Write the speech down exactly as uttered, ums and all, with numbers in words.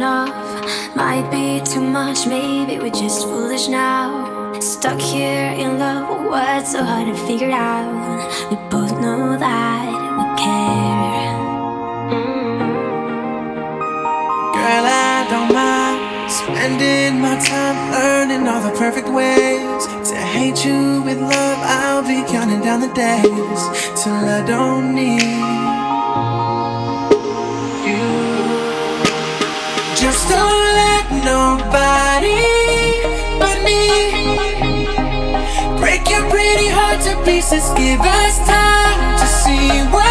enough. Might be too much, maybe we're just foolish now. Stuck here in love, what's so hard to figure out? We both know that we care. mm. Girl, I don't mind spending my time learning all the perfect ways to hate you with love. I'll be counting down the days till I don't need you. Just don't let nobody but me break your pretty heart to pieces. Give us time to see what